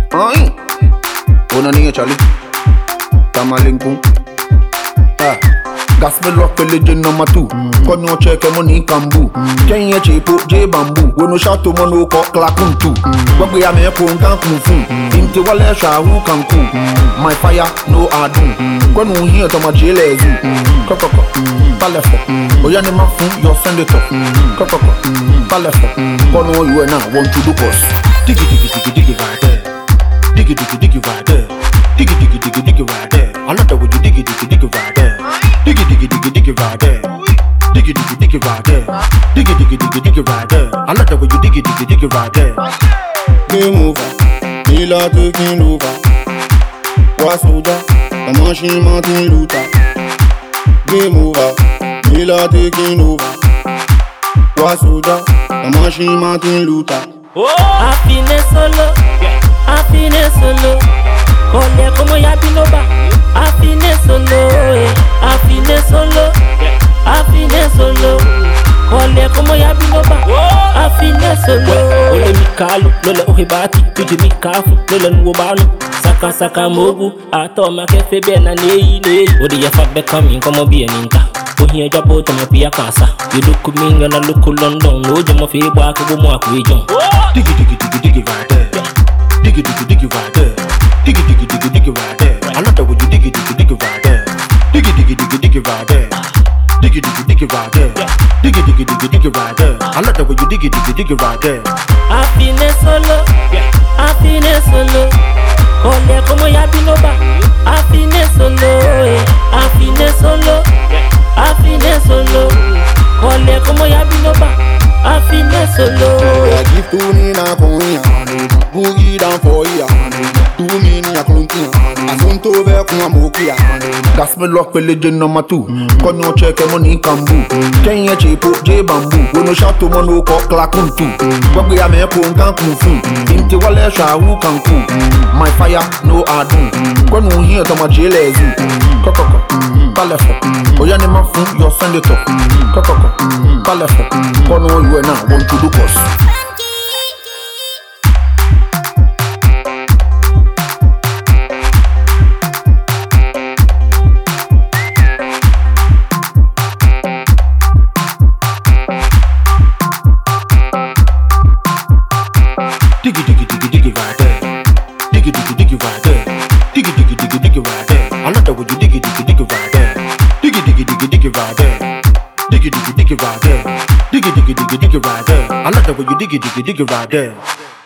Ai, ona niye Charlie? Tamalinkum. Gospel rock religion number 2. Kon yo check money kambu. Kenye chepo J bamboo. We no shout to mono ko klakuntu. Wagwe ya me ko nkan kunfu. Inte wale sha hu kanku. My fire no adu. Kon no hear to my jelezu. Kokoko. Palefo. Oya ne mafu your send it up. Kokoko. Palefo. Kon no you now want to do cause. Diggy diggy diggy diggy right there. Diggy diggy diggy right there. Diggy diggy diggy diggy right there. I love the way you diggy diggy diggy right there. Diggy diggy diggy diggy right there. Diggy diggy diggy right there. Diggy diggy diggy diggy right there. I love the way you diggy diggy diggy right there. Game over, Mila taking over. Wasuda, the machine Martin Luther. Game over, Mila taking over. Wasuda, the machine Martin Luther. Happiness solo, happiness solo. Kole como ya binoba. Happiness solo, happiness solo, happiness solo. Kole como ya binoba. Happiness solo. Ole mikalu, lola ohibati, tuji mikafu, lola nuobanu. Saka saka mogu, ato makefe bena nei. Odi ya fabe kami como bien ninta. Ohiye jabo tomo pia kasa. You look me and I look London. No jamo fi bwa ko mo akwijon. Diggy diggy diggy diggy right there. Diggy diggy diggy right there. Diggy diggy diggy diggy right there. I love the way you diggy diggy diggy right there. Diggy diggy diggy diggy right there. Diggy diggy diggy right there. Diggy diggy diggy diggy right there. I love the way you diggy diggy diggy right there. Happiness solo, happiness solo. Kole como ya binoba. Happiness solo, happiness solo, happiness solo. Kole como ya binoba. Happiness solo. I give to me na konya. Boogie down for ya. To me ni a kluntia. Asunto ve kuma mokia. Gospel rock religion number 2. Kon yo check money kambu. Kenye chepo J bamboo. We no shout to mono ko klakuntu. Wagwe ya me ko nkan kunfu. Inte wale sha hu kanku. My fire no adu. Kon no hear to my jelezu. Kokoko. Palefo. Oya ne mafu your send it up. Kokoko. Palefo. Kon no you now want to do cause. Diggy diggy diggy diggy right there. Diggy diggy diggy right there. Diggy diggy diggy diggy right there. I love the way you diggy diggy diggy right there. Diggy diggy diggy diggy right there. Diggy diggy diggy right there. Diggy diggy diggy diggy right there. I love the way you diggy diggy diggy right there.